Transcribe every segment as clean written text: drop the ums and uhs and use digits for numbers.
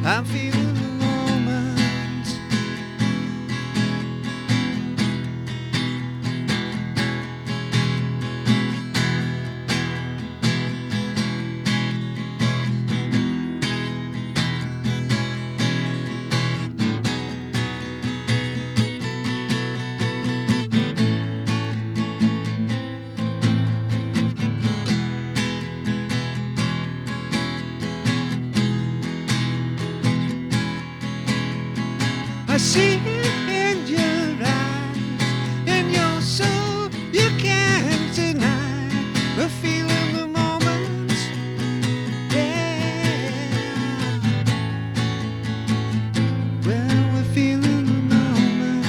I'm feeling the moment. I see it in your eyes, in your soul. You can't deny. We're feeling the moment, yeah. Well, we're feeling the moment.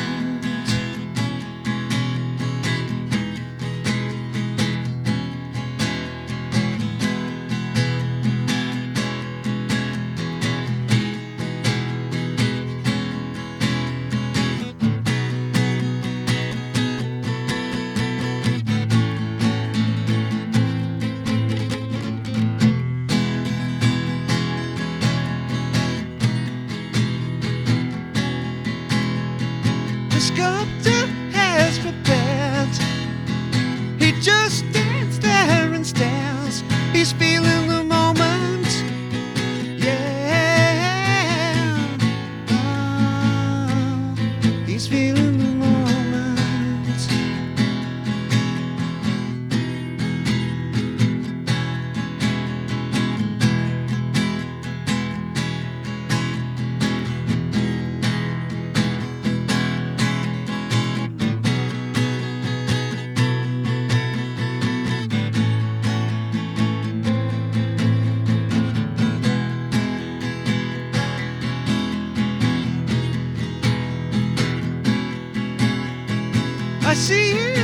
The sculptor has prepared. He just stands there and stares. He's feeling the moment, yeah. Oh, he's feeling the moment. I see you